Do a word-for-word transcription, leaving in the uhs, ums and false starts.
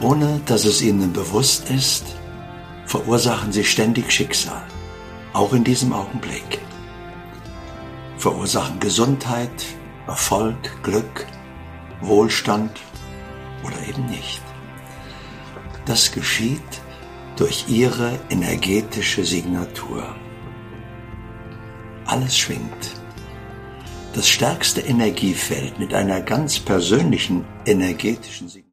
Ohne dass es ihnen bewusst ist, verursachen sie ständig Schicksal, auch in diesem Augenblick. Verursachen Gesundheit, Erfolg, Glück, Wohlstand oder eben nicht. Das geschieht durch ihre energetische Signatur. Alles schwingt. Das stärkste Energiefeld mit einer ganz persönlichen energetischen Signatur